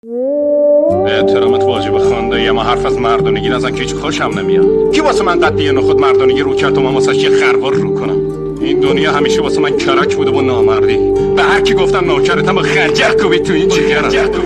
به احترامت واجب خواندایی، اما حرف از مردونگی نزن که هیچ خوشم نمیاد. کی واسه من قطعی نخود مردونگی رو کرد و من واسه یه خروار رو کنم؟ این دنیا همیشه واسه من کرک بوده با نامردی. به هر کی گفتم نوکرتم با خنجر کوبید تو این جگرم.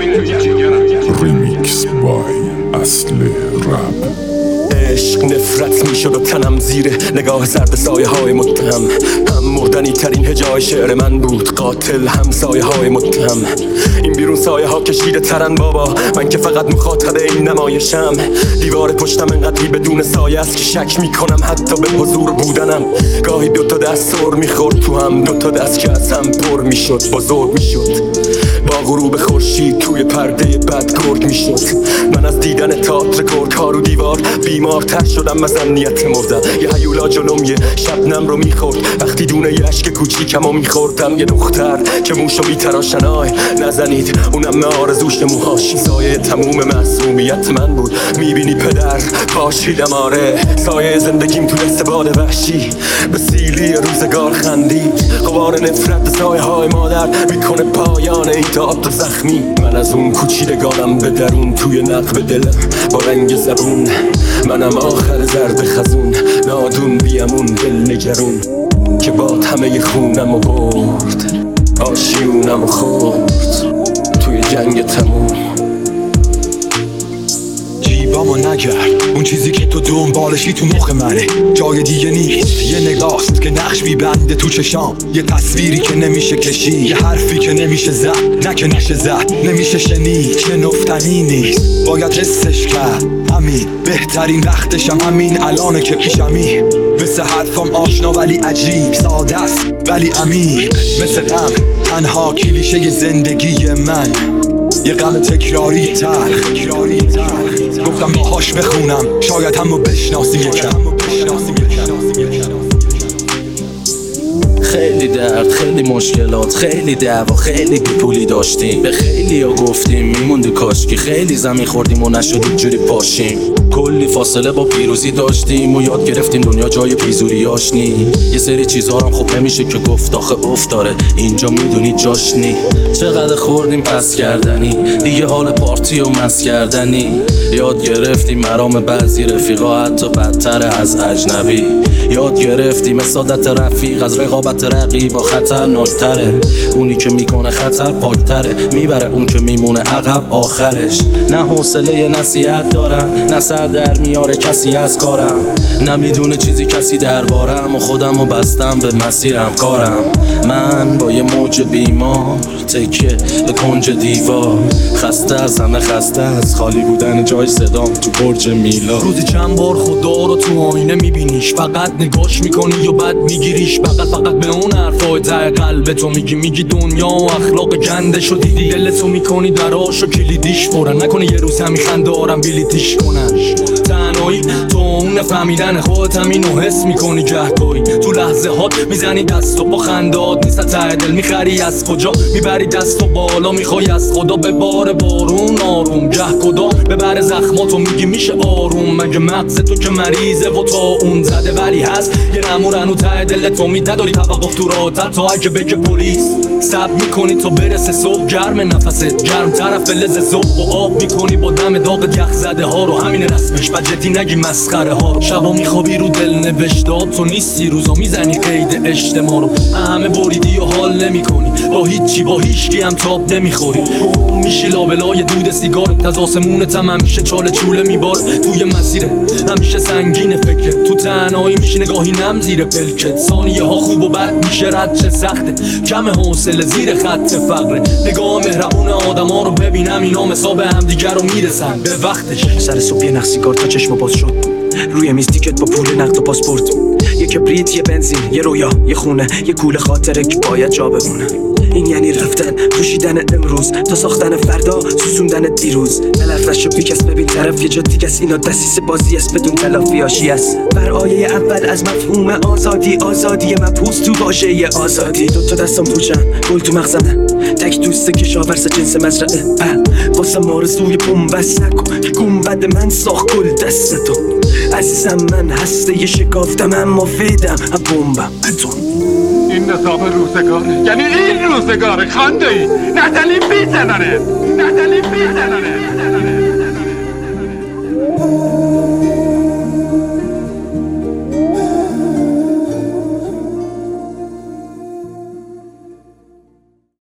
ریمیکس بای اصل رپ. عشق نفرت میشد و تنم زیر نگاه زرد سایه های متهم. هم مردنی ترین هجای شعر من بود، قاتل هم سایه های متهم. این بیرون سایه ها کشیده ترن بابا، من که فقط مخاطب این نمایشم. دیوار پشتم انقدری بدون سایه است که شک میکنم حتی به حضور بودنم. گاهی دوتا دست سر میخورد تو هم، دوتا دست که از هم پر میشد، بزرگ میشد. با غروب خورشید توی پرده بد گرگ میشد. من از دیدن تئاتر گرگ ها رو دیوار بیمارتر شدم، از امنیت مردم. یه هیولا جلوم یه شبنم رو میخورد، وقتی دونه یه عشق کوچیکم رو میخوردم. یه دختر که موشو میتراشن، آی نزنید اونم آرزوش موهاش. سایه تموم معصومیت من بود، میبینی پدر پاشیدم. آره سایه زندگیم تو دست باد وحشی به سیلی روزگار خندید. غبار نفرت سایه های مادر میکنه پایان این تئاتر زخمی. من از اون کوچیدگانم به درون، توی نقب دلم با رنگ زبون. منم آخر زرد خزون، نادون بیامون دل نگرون که باد همه خونم و برد، آشیونم و خورد توی جنگ تموم. جیبامو نگرد، اون چیزی که تو دنبالشی تو مخ منه. جای دیگه نیست، یه نگاست که نقش میبنده تو چشام. یه تصویری که نمیشه کشید، یه حرفی که نمیشه زد، نه که نشه زد، نمیشه شنید، شنفتنی نیست، باید حسش کرد. همین بهترین وقتشم، همین الانه که پیشمی. مثل حرفم آشنا ولی عجیب، ساده است ولی عمیق. مثل غم تنها کلیشه زندگی من، یه غم تکراری تلخ. گفتم باهاش بخونم، شاید همو بشناسی یکم. خیلی درد، خیلی مشکلات، خیلی دعوا، خیلی بیپولی داشتیم. به خیلی ها گفتیم میموندی کاشکی، خیلی زمین خوردیم و نشد اینجوری پاشیم. کلی فاصله با پیروزی داشتیم و یاد گرفتیم دنیا جای پیزوریاش نی. یه سری چیزها هم خوب نمیشه که گفت، آخه افتاره اینجا میدونی جاش نی. چقدر خوردیم پس کردنی، دیگه حال پارتی و مس کردنی. یاد گرفتیم مرام بعضی رفیقا حتی بدتر از اجنبی. یاد گرفتیم سعادت رفیق از رقابت رقیب و خطرناکتره. اونی که میکنه خطر پاکتره، میبره اون که میمونه عقب آخرش. نه حوصله نصیحت دارم، نه سر در میاره کسی از کارم، نمیدونه چیزی کسی دربارم و خودمو بستم به مسیرم کارم. من با یه موج بیمار تکیه به کنج دیوار، خسته از همه، خسته از خالی بودن جای صدام تو برج میلا. روزی چند بار خدا رو تو آینه میبینیش، فقط نگاش میکنی و بعد میگیریش. فقط به اون حرفای ته قلب تو میگی دنیا و اخلاق گنده شدیدی. دلتو میکنی دراشو کلیدیش برن، نکنه یه روز همین خنده آرم بلیتیش کنن. تنهایی تو اون فهمیدن خودت همینو حس میکنی گهگاهی. تو لحظه هات میزنی دست و با خندهات نیست ته دل میخری از کجا میبری دست و بالا میخوای از خدا به بار بارون آروم. گه کدا ببره زخماتو میگی میشه آروم. مگه مغز تو که مریضه و تا اون زده ولی هست یه نمورنو ته دل تو میده. داری توقف تو راحت تا اگه بگه پلیس سب میکنی تو برسه صبح. گرم نفست گرم طرف فلز زوب و آب میکنی با دم داغ یخ زده ها رو. همین رسمش و جدی نگی مسخره ها. شبا میخوابی رو دل نوشتات تو نیستی، روزا میزنی قید اجتماع رو. همه بریدی و حال نمیکنی با هیچی، با هیچکی هم تاب نمیخوری. میشی لابلای دود سیگارت، از آسمونت هم همیشه چاله چوله میبار. توی مسیره همیشه سنگین فکر، تو تنهایی میشی نگاهی نم زیر پلکت. ثانیه ها خوب و بد میشه رد چه سخته، کم حوصله زیر خط فقره. نگاه مهربون آدم ها رو ببینم، اینا مثاب هم دیگر رو میرسن به وقتش. سر صبح یه نخ سیگار تا چشم باز شد، روی میز تیکت با پول نقد و پاسپورت. یه کبریت، یه بنزین، یه رویا، یه خونه، یه کوله خاطره که باید جا بمونه. این یعنی رفتن، پوشیدن امروز تا ساختن فردا، سوسوندن دیروز. نلفش رو بیکس ببین طرف یه جا دیگه است. اینا دسیس بازی است بدون تلافی آشی است. بر آیه اول از مفهوم آزادی، آزادی مبهوس تو واژه آزادی. دوتا دستم پوچن، گل تو مغزمه، تک دوسته کشاورز جنس مزرعه. واسه مارزوی بومبست نکن، گنبد من ساخت گل دستتو. عزیزم من هسته یه شکافتم اما فیدم هم بومبم بتون. این نظام روزگاره، یعنی این روزگاره خانده ای نتلی بیزننه. نزنی میزنم